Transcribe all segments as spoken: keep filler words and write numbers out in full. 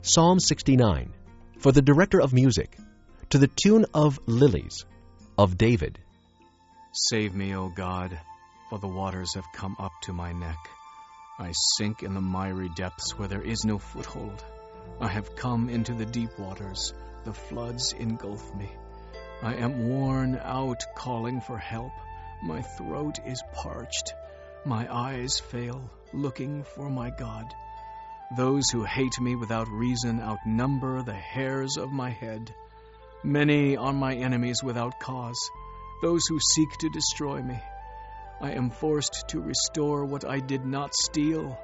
Psalm sixty-nine, for the director of music, to the tune of Lilies, of David. Save me, O God, for the waters have come up to my neck. I sink in the miry depths where there is no foothold. I have come into the deep waters. The floods engulf me. I am worn out calling for help. My throat is parched. My eyes fail, looking for my God. Those who hate me without reason outnumber the hairs of my head. Many are my enemies without cause, those who seek to destroy me. I am forced to restore what I did not steal.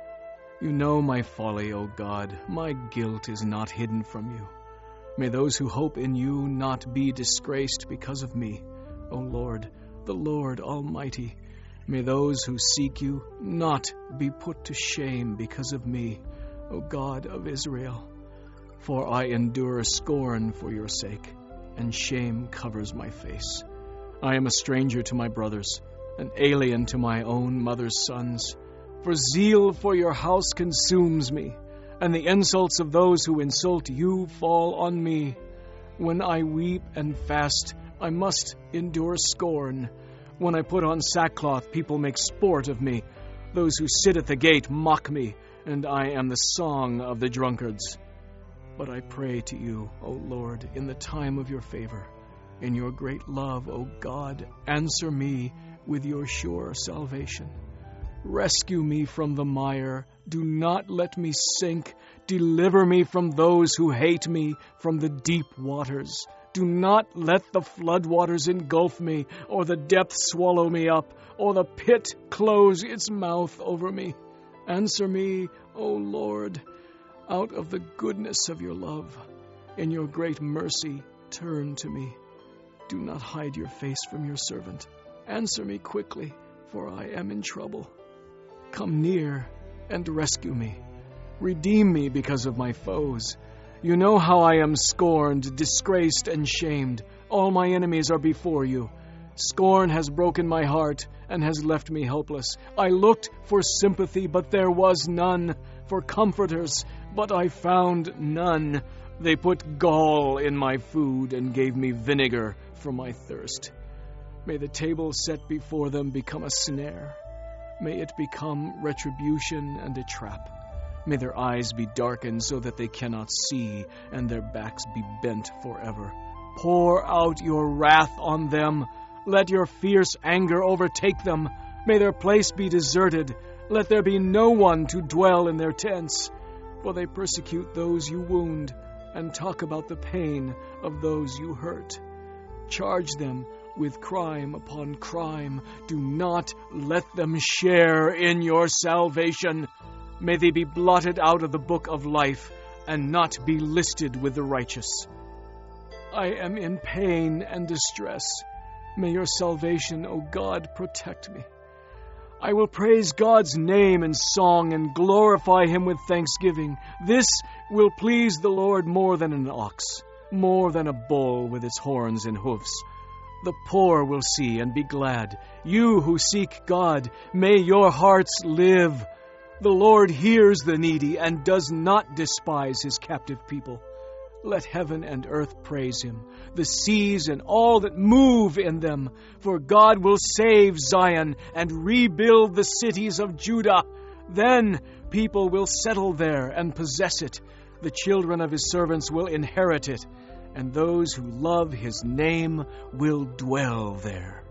You know my folly, O God. My guilt is not hidden from you. May those who hope in you not be disgraced because of me, O Lord, the Lord Almighty. May those who seek you not be put to shame because of me, O God of Israel. For I endure scorn for your sake, and shame covers my face. I am a stranger to my brothers, an alien to my own mother's sons. For zeal for your house consumes me, and the insults of those who insult you fall on me. When I weep and fast, I must endure scorn. When I put on sackcloth, people make sport of me. Those who sit at the gate mock me, and I am the song of the drunkards. But I pray to you, O Lord, in the time of your favor. In your great love, O God, answer me with your sure salvation. Rescue me from the mire. Do not let me sink. Deliver me from those who hate me, from the deep waters. Do not let the floodwaters engulf me, or the depths swallow me up, or the pit close its mouth over me. Answer me, O Lord, out of the goodness of your love. In your great mercy, turn to me. Do not hide your face from your servant. Answer me quickly, for I am in trouble. Come near and rescue me. Redeem me because of my foes. You know how I am scorned, disgraced, and shamed. All my enemies are before you. Scorn has broken my heart and has left me helpless. I looked for sympathy, but there was none. For comforters, but I found none. They put gall in my food and gave me vinegar for my thirst. May the table set before them become a snare. May it become retribution and a trap. May their eyes be darkened so that they cannot see, and their backs be bent forever. Pour out your wrath on them. Let your fierce anger overtake them. May their place be deserted. Let there be no one to dwell in their tents. For they persecute those you wound, and talk about the pain of those you hurt. Charge them with crime upon crime. Do not let them share in your salvation. May they be blotted out of the book of life and not be listed with the righteous. I am in pain and distress. May your salvation, O God, protect me. I will praise God's name in song and glorify him with thanksgiving. This will please the Lord more than an ox, more than a bull with its horns and hoofs. The poor will see and be glad. You who seek God, may your hearts live. The Lord hears the needy and does not despise his captive people. Let heaven and earth praise him, the seas and all that move in them. For God will save Zion and rebuild the cities of Judah. Then people will settle there and possess it. The children of his servants will inherit it, and those who love his name will dwell there.